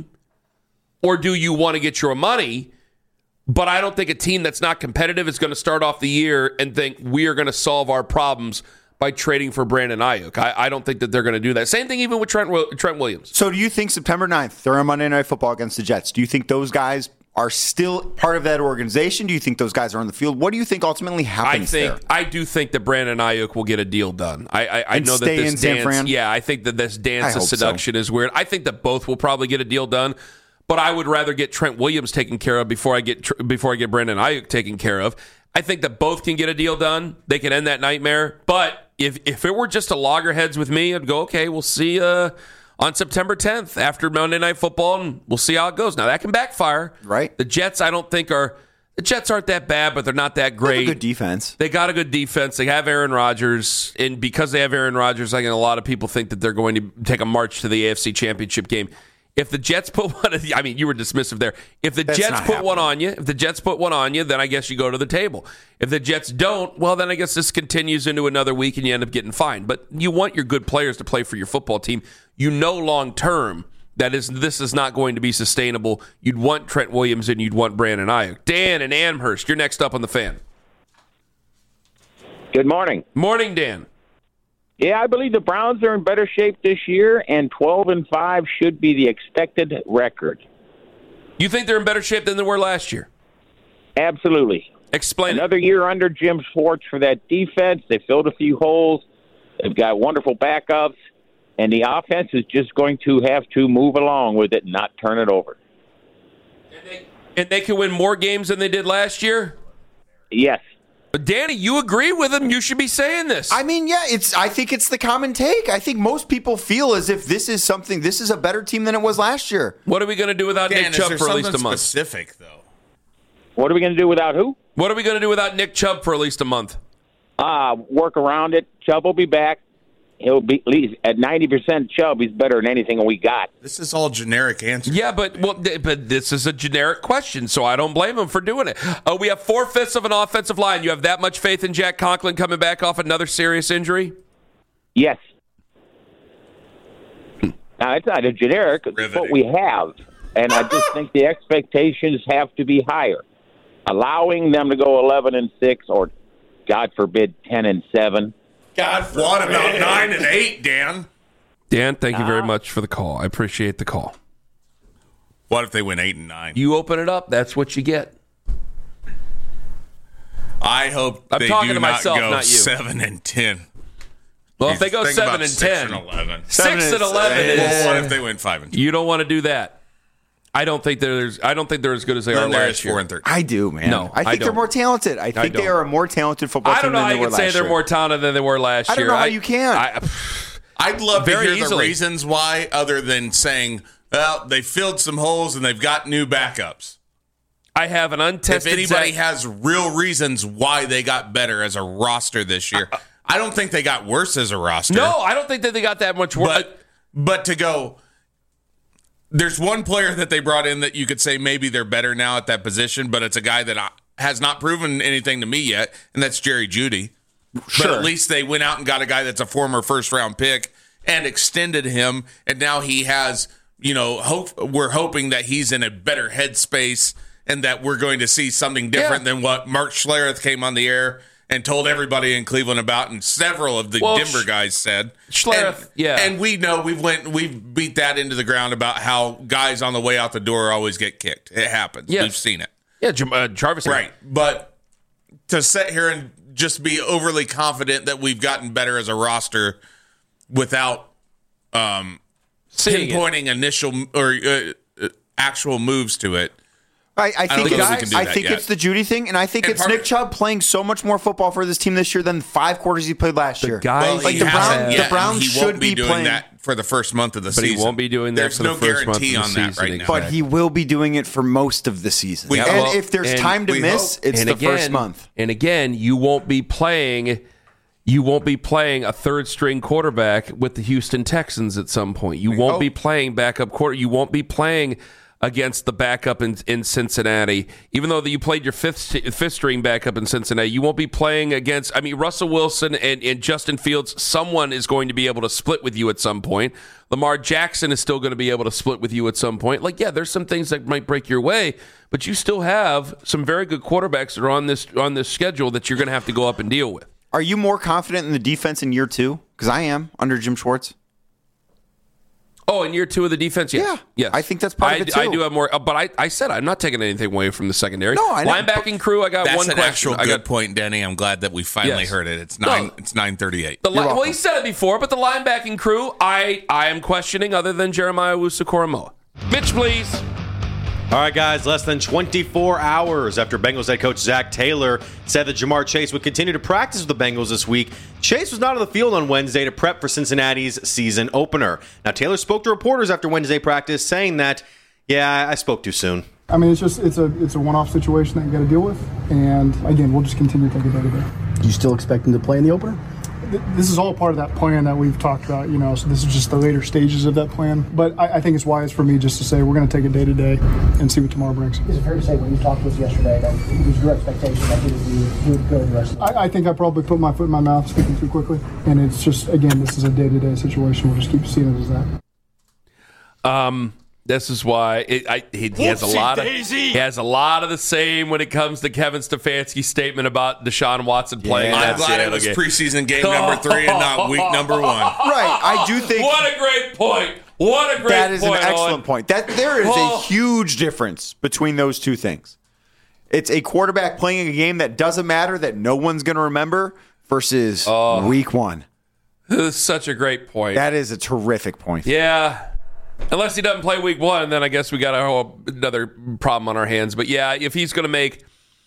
or do you want to get your money? But I don't think a team that's not competitive is going to start off the year and think we are going to solve our problems by trading for Brandon Ayuk. I, I don't think that they're going to do that. Same thing even with Trent, Trent Williams. So do you think September ninth, they're on Monday Night Football against the Jets, do you think those guys are still part of that organization? Do you think those guys are on the field? What do you think ultimately happens I think there? I do think that Brandon Ayuk will get a deal done. I I, I And know that stay this in San dance. Fran? Yeah, I think that this I dance of hope so. seduction is weird. I think that both will probably get a deal done. But I would rather get Trent Williams taken care of before I get before I get Brandon Ayuk taken care of. I think that both can get a deal done. They can end that nightmare. But if if it were just a loggerheads with me, I'd go, okay, we'll see uh, on September tenth after Monday Night Football, and we'll see how it goes. Now, that can backfire. Right. The Jets, I don't think are – the Jets aren't that bad, but they're not that great. They have a good defense. They got a good defense. They have Aaron Rodgers. And because they have Aaron Rodgers, I think a lot of people think that they're going to take a march to the A F C Championship game. If the Jets put one, of the, I mean, you were dismissive there. If the That's Jets not put happening. one on you, if the Jets put one on you, then I guess you go to the table. If the Jets don't, well, then I guess this continues into another week and you end up getting fined. But you want your good players to play for your football team. You know long term that is this is not going to be sustainable. You'd want Trent Williams and you'd want Brandon Ayuk. Dan and Amherst, you're next up on the Fan. Good morning. Morning, Dan. Yeah, I believe the Browns are in better shape this year, and twelve and five should be the expected record. You think they're in better shape than they were last year? Absolutely. Explain Another it. year under Jim Schwartz for that defense. They filled a few holes. They've got wonderful backups, and the offense is just going to have to move along with it and not turn it over. And they, and they can win more games than they did last year? Yes. But Danny, you agree with him. You should be saying this. I mean, yeah, it's. I think it's the common take. I think most people feel as if this is something. This is a better team than it was last year. What are we going to do without Dan, Nick is Chubb there for at least a something month? specific, though? What are we going to do without who? What are we going to do without Nick Chubb for at least a month? Uh, work around it. Chubb will be back. He'll be at least at ninety percent Chubb. He's better than anything we got. This is all generic answers. Yeah, but well, th- but this is a generic question, so I don't blame him for doing it. Uh, we have four-fifths of an offensive line. You have that much faith in Jack Conklin coming back off another serious injury? Yes. Now, it's not a generic. It's Riveting. what we have. And I just think the expectations have to be higher. Allowing them to go eleven and six or, God forbid, ten and seven. God, what about nine and eight, Dan? Dan, thank you very much for the call. I appreciate the call. What if they win eight and nine? You open it up, that's what you get. I hope I'm they talking do to not myself, go not you. seven and ten. Well, if they go Think seven about and six ten, and eleven. six and eleven is. Well, what if they win five and two? You don't want to do that. I don't think there's. I don't think they're as good as they Then are they're last four year. and thirteen. I do, man. No, I think I they're don't. more talented. I think they don't. are a more talented football I team don't know than how they you were can last say they're year. more talented than they were last I don't year. know how you can. I, I'd love to Very hear easily. the reasons why, other than saying, well, they filled some holes and they've got new backups. I have an untested. If anybody Zach- has real reasons why they got better as a roster this year, I don't think they got worse as a roster. no, I don't think that they got that much worse. But, but to go, there's one player that they brought in that you could say maybe they're better now at that position, but it's a guy that I, has not proven anything to me yet, and that's Jerry Jeudy. Sure. But at least they went out and got a guy that's a former first-round pick and extended him, and now he has, you know, hope. We're hoping that he's in a better headspace and that we're going to see something different yeah. than what Mark Schlereth came on the air and told everybody in Cleveland about, and several of the well, Denver guys said. Schlereth, and, yeah. And we know we've went we've beat that into the ground about how guys on the way out the door always get kicked. It happens. Yes. We've seen it. Yeah, uh, Jarvis. Right. But to sit here and just be overly confident that we've gotten better as a roster without um, pinpointing initial or uh, actual moves to it. I, I think, I it's, I think it's the Judy thing, and I think and it's Nick Chubb playing so much more football for this team this year than five quarters he played last the year. Guys, well, like the, Brown, yeah, the Browns he should won't be, be doing playing that for the first month of the but season. But he won't be doing that there's for the no first month of the guarantee on season. that right now. But he will be doing it for most of the season. We, and well, if there's time to miss, hope. it's and the again, first month. And again, you won't be playing. You won't be playing a third string quarterback with the Houston Texans at some point. You we won't hope. be playing backup quarter. You won't be playing against the backup in, in Cincinnati, even though that you played your fifth fifth string backup in Cincinnati. You won't be playing against, I mean, Russell Wilson and, and Justin Fields. Someone is going to be able to split with you at some point. Lamar Jackson is still going to be able to split with you at some point. Like, yeah, there's some things that might break your way, but you still have some very good quarterbacks that are on this on this schedule that you're going to have to go up and deal with. Are you more confident in the defense in year two? Because I am under Jim Schwartz. Oh, in year two of the defense, yes. Yeah, yes. I think that's part I, of it too. I do have more, but I, I said I'm not taking anything away from the secondary. No, I know. Linebacking crew, I got That's one an question. actual I good got, point, Denny. I'm glad that we finally yes. heard it. It's nine. No, it's nine thirty-eight. The li- well, he said it before, but the linebacking crew, I I am questioning other than Jeremiah Owusu-Koramoah. Mitch, please. All right, guys, less than twenty-four hours after Bengals head coach Zach Taylor said that Jamar Chase would continue to practice with the Bengals this week, Chase was not on the field on Wednesday to prep for Cincinnati's season opener. Now, Taylor spoke to reporters after Wednesday practice saying that, yeah, I spoke too soon. I mean, it's just it's a it's a one-off situation that you got to deal with, and again, we'll just continue to take it day to day. Do you still expect him to play in the opener? This is all part of that plan that we've talked about, you know, so this is just the later stages of that plan. But I, I think it's wise for me just to say we're going to take it day to day and see what tomorrow brings. Is it fair to say when you talked to us yesterday that it was your expectation that he would, be, he would go the rest of the I, I think I probably put my foot in my mouth speaking too quickly. And it's just, again, this is a day-to-day situation. We'll just keep seeing it as that. Um... This is why it, I, he, he has a lot of he has a lot of the same when it comes to Kevin Stefanski's statement about Deshaun Watson playing. Yeah, I'm glad it was game. preseason game number three and not week number one. Right, I do think. What a great point! What a great point! That is point, an excellent Owen. point. That there is oh. a huge difference between those two things. It's a quarterback playing a game that doesn't matter, that no one's going to remember, versus oh. week one. This is such a great point. That is a terrific point. Yeah. Unless he doesn't play week one, then I guess we got a whole, another problem on our hands. But yeah, if he's going to make,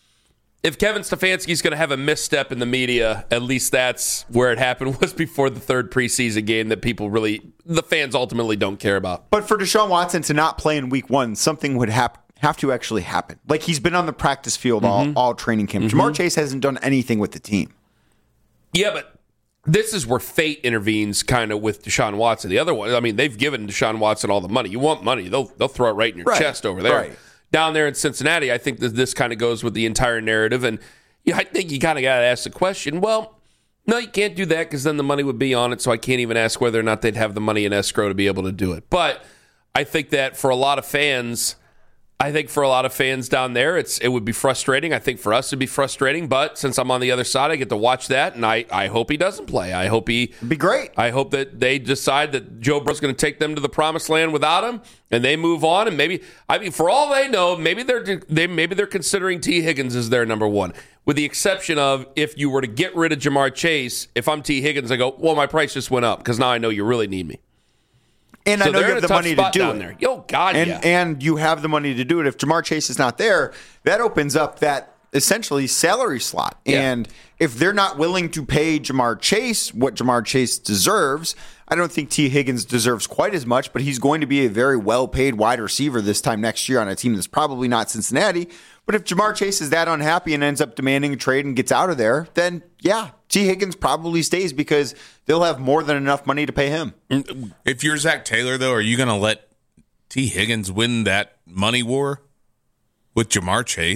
if Kevin Stefanski's going to have a misstep in the media, at least that's where it happened, was before the third preseason game that people really, the fans ultimately don't care about. But for Deshaun Watson to not play in week one, something would hap- have to actually happen. Like he's been on the practice field mm-hmm. all, all training camp. Mm-hmm. Jamar Chase hasn't done anything with the team. Yeah, but this is where fate intervenes kind of with Deshaun Watson. The other one, I mean, they've given Deshaun Watson all the money. You want money, they'll they'll throw it right in your right. chest over there. Right. Down there in Cincinnati, I think that this kind of goes with the entire narrative. And yeah, I think you kind of got to ask the question, well, no, you can't do that because then the money would be on it, so I can't even ask whether or not they'd have the money in escrow to be able to do it. But I think that for a lot of fans, I think for a lot of fans down there, it's it would be frustrating. I think for us, it'd be frustrating. But since I'm on the other side, I get to watch that, and I, I hope he doesn't play. I hope he It'd be great. I hope that they decide that Joe Burrow's going to take them to the promised land without him, and they move on. And maybe, I mean, for all they know, maybe they're they maybe they're considering T. Higgins as their number one, with the exception of if you were to get rid of Jamar Chase. If I'm T. Higgins, I go, well, my price just went up because now I know you really need me. And so I know you have the money to do it. There. Yo, God, and, yeah. and you have the money to do it. If Jamar Chase is not there, that opens up that essentially salary slot. Yeah. And if they're not willing to pay Jamar Chase what Jamar Chase deserves, I don't think T. Higgins deserves quite as much, but he's going to be a very well-paid wide receiver this time next year on a team that's probably not Cincinnati. But if Jamar Chase is that unhappy and ends up demanding a trade and gets out of there, then yeah, T. Higgins probably stays because they'll have more than enough money to pay him. If you're Zach Taylor, though, are you going to let T. Higgins win that money war with Jamar Chase?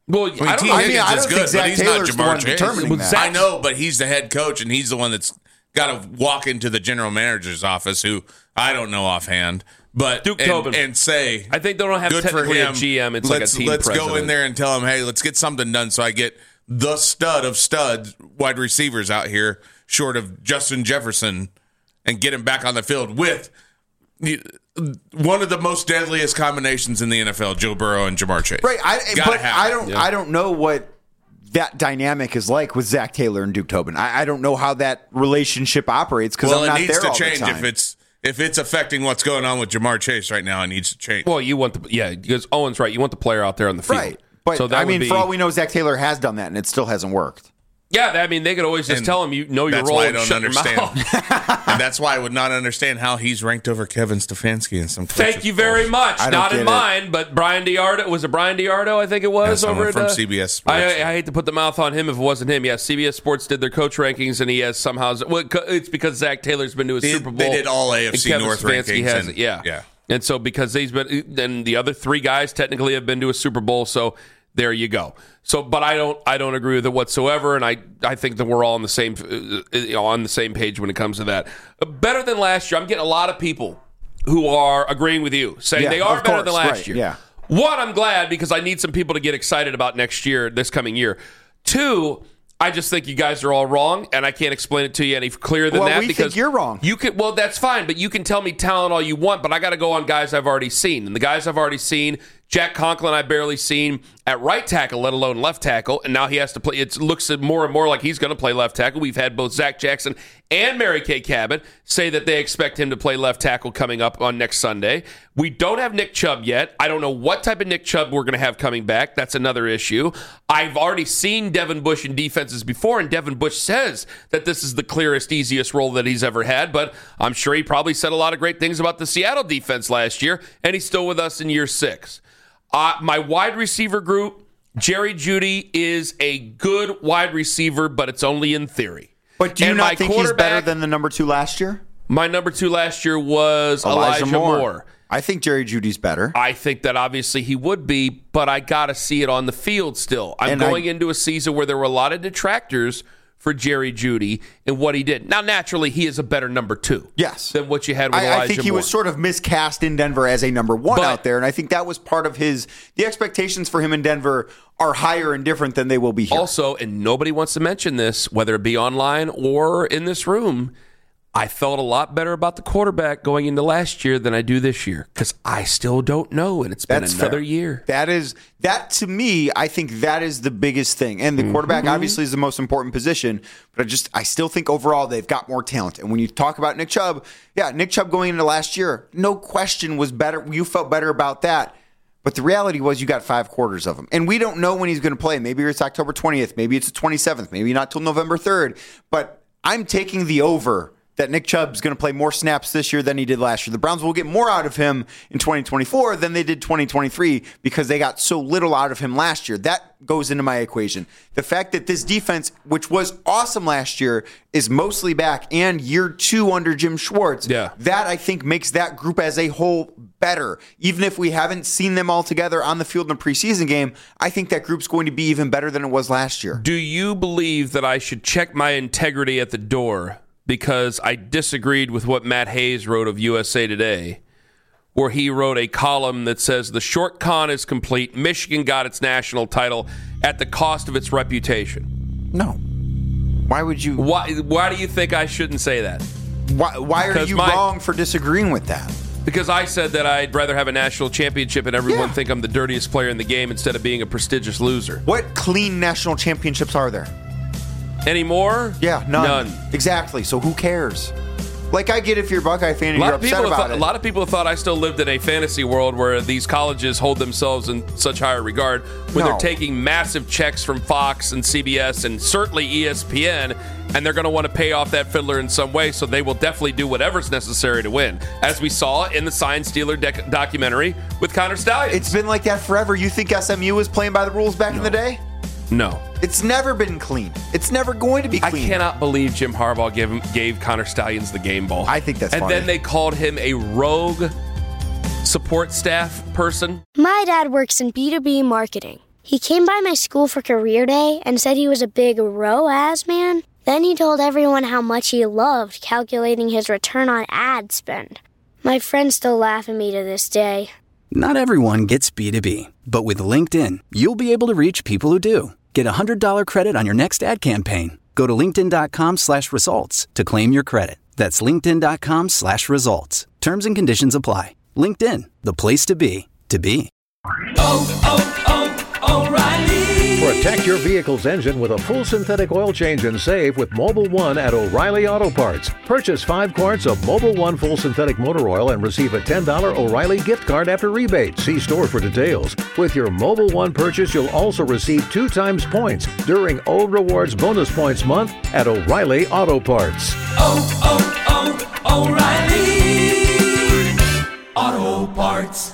Well, I mean, I T. don't, Higgins I mean, is good, but he's not Jamar Chase. determining that. I know, but he's the head coach, and he's the one that's got to walk into the general manager's office, who I don't know offhand, but Duke and, Tobin. and say, I think they don't have good for technically him. a G M. It's let's, like a team Let's president. go in there and tell him, hey, let's get something done so I get the stud of studs wide receivers out here, short of Justin Jefferson, and get him back on the field with one of the most deadliest combinations in the N F L, Joe Burrow and Jamar Chase. Right, I, Gotta but have I it. don't. Yeah. I don't know what that dynamic is like with Zach Taylor and Duke Tobin. I, I don't know how that relationship operates because Well, I'm not it needs there to all change the time. if it's if it's affecting what's going on with Jamar Chase right now. It needs to change. Well, you want the yeah, because Owen's right. You want the player out there on the field, right. But so that I would mean, be, for all we know, Zach Taylor has done that, and it still hasn't worked. yeah. I mean, they could always just And tell him you know your that's role why I and don't shut your understand. mouth. And that's why I would not understand how he's ranked over Kevin Stefanski in some. Thank coaches' you very polls. much. I don't Not in get it. mine, but Brian Diardo was it Brian Diardo? I think it was Yeah, over someone at, from uh, C B S Sports. I, I hate to put the mouth on him if it wasn't him. Yeah, C B S Sports did their coach rankings, and he has somehow. Well, it's because Zach Taylor's been to a They- Super Bowl. they did all A F C and Kevin North Stefanski rankings has and- it. Yeah, yeah. And so because he's been, then the other three guys technically have been to a Super Bowl. So there you go. So, but I don't, I don't agree with it whatsoever, and I, I think that we're all on the same, uh, you know, on the same page when it comes to that. Uh, better than last year. I'm getting a lot of people who are agreeing with you, saying Yeah, they are of better course, than last right, year. yeah. One, I'm glad because I need some people to get excited about next year, this coming year. Two, I just think you guys are all wrong, and I can't explain it to you any clearer than Well, that we because think you're wrong. You could, well, that's fine, but you can tell me talent all you want, but I got to go on guys I've already seen, and the guys I've already seen, Jack Conklin, I barely seen at right tackle, let alone left tackle, and now he has to play. It looks more and more like he's going to play left tackle. We've had both Zach Jackson and Mary Kay Cabot say that they expect him to play left tackle coming up on next Sunday. We don't have Nick Chubb yet. I don't know what type of Nick Chubb we're going to have coming back. That's another issue. I've already seen Devin Bush in defenses before, and Devin Bush says that this is the clearest, easiest role that he's ever had, but I'm sure he probably said a lot of great things about the Seattle defense last year, and he's still with us in year six. Uh, my wide receiver group, Jerry Jeudy is a good wide receiver, but it's only in theory. But do you And not my think he's better quarterback- than the number two last year? My number two last year was Elijah, Moore. I think Jerry Judy's better. I think that obviously he would be, but I got to see it on the field still. I'm And going I- into a season where there were a lot of detractors for Jerry Jeudy and what he did. Now, naturally, he is a better number two. Yes. Than what you had with I, Elijah I think he Moore. was sort of miscast in Denver as a number one But- out there, and I think that was part of his. The expectations for him in Denver are higher and different than they will be here. Also, and nobody wants to mention this, whether it be online or in this room, I felt a lot better about the quarterback going into last year than I do this year because I still don't know, and it's been That's another fair. year. That is that to me. I think that is the biggest thing, and the quarterback Mm-hmm. obviously is the most important position. But I just I still think overall they've got more talent. And when you talk about Nick Chubb, yeah, Nick Chubb going into last year, no question was better. You felt better about that. But the reality was you got five quarters of him. And we don't know when he's going to play. Maybe it's October twentieth. Maybe it's the twenty-seventh. Maybe not till November third. But I'm taking the over that Nick Chubb's going to play more snaps this year than he did last year. The Browns will get more out of him in twenty twenty-four than they did twenty twenty-three because they got so little out of him last year. That goes into my equation. The fact that this defense, which was awesome last year, is mostly back and year two under Jim Schwartz, Yeah. that I think makes that group as a whole better. Even if we haven't seen them all together on the field in a preseason game, I think that group's going to be even better than it was last year. Do you believe that I should check my integrity at the door because I disagreed with what Matt Hayes wrote of U S A Today, where he wrote a column that says the short con is complete. Michigan got its national title at the cost of its reputation. No. Why would you? Why, why do you think I shouldn't say that? Why, why are 'Cause you my- wrong for disagreeing with that? Because I said that I'd rather have a national championship and everyone Yeah. think I'm the dirtiest player in the game instead of being a prestigious loser. What clean national championships are there? Any more? Yeah, none. None. Exactly. So who cares? Like, I get if you're a Buckeye fan A and lot, you're of upset people about thought, it. a lot of people thought I still lived in a fantasy world where these colleges hold themselves in such higher regard when No. they're taking massive checks from Fox and C B S and certainly E S P N, and they're going to want to pay off that fiddler in some way, so they will definitely do whatever's necessary to win, as we saw in the Sign Stealer dec- documentary with Connor Stallions. It's been like that forever. You think S M U was playing by the rules back in the day? No. It's never been clean. It's never going to be I clean. cannot believe Jim Harbaugh gave, him, gave Connor Stallions the game ball. I think that's And funny. then they called him a rogue support staff person. My dad works in B two B marketing. He came by my school for career day and said he was a big R O A S man. Then he told everyone how much he loved calculating his return on ad spend. My friends still laugh at me to this day. Not everyone gets B two B, but with LinkedIn, you'll be able to reach people who do. Get a one hundred dollars credit on your next ad campaign. Go to linkedin.com slash results to claim your credit. That's linkedin.com slash results. Terms and conditions apply. LinkedIn, the place to be, to be. Oh, oh, oh, O'Reilly. Protect your vehicle's engine with a full synthetic oil change and save with Mobil one at O'Reilly Auto Parts. Purchase five quarts of Mobil one full synthetic motor oil and receive a ten dollars O'Reilly gift card after rebate. See store for details. With your Mobil one purchase, you'll also receive two times points during O Rewards Bonus Points Month at O'Reilly Auto Parts. Oh, oh, oh, O'Reilly Auto Parts.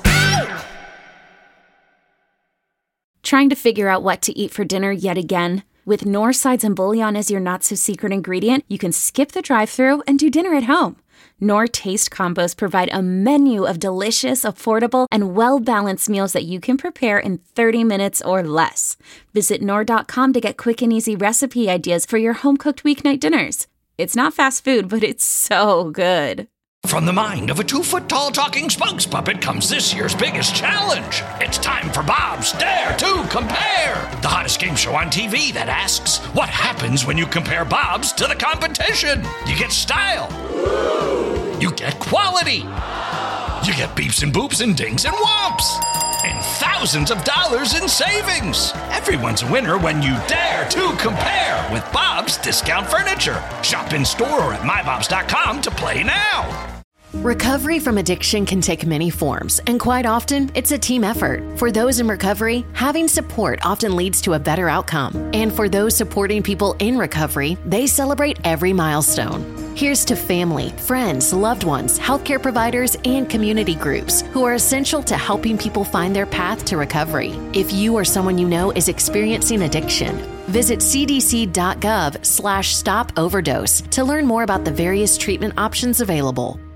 Trying to figure out what to eat for dinner yet again? With Knorr sides and bouillon as your not-so-secret ingredient, you can skip the drive-thru and do dinner at home. Knorr Taste Combos provide a menu of delicious, affordable, and well-balanced meals that you can prepare in thirty minutes or less. Visit Knorr dot com to get quick and easy recipe ideas for your home-cooked weeknight dinners. It's not fast food, but it's so good. From the mind of a two-foot-tall talking spokes puppet comes this year's biggest challenge. It's time for Bob's Dare to Compare, the hottest game show on T V that asks, what happens when you compare Bob's to the competition? You get style. You get quality. You get beeps and boops and dings and whomps. And thousands of dollars in savings. Everyone's a winner when you dare to compare with Bob's Discount Furniture. Shop in store or at my bobs dot com to play now. Recovery from addiction can take many forms, and quite often, it's a team effort. For those in recovery, having support often leads to a better outcome. And for those supporting people in recovery, they celebrate every milestone. Here's to family, friends, loved ones, healthcare providers, and community groups who are essential to helping people find their path to recovery. If you or someone you know is experiencing addiction, visit cdc.gov slash stop overdose to learn more about the various treatment options available.